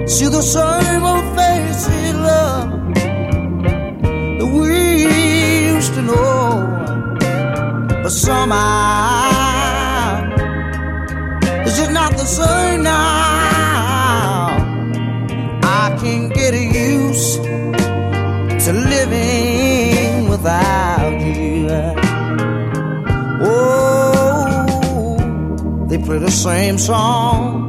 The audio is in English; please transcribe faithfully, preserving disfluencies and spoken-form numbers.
see the same old faces, love, that we used to know. But somehow it's just not the same now. I can't get used to living without you. Oh, they play the same song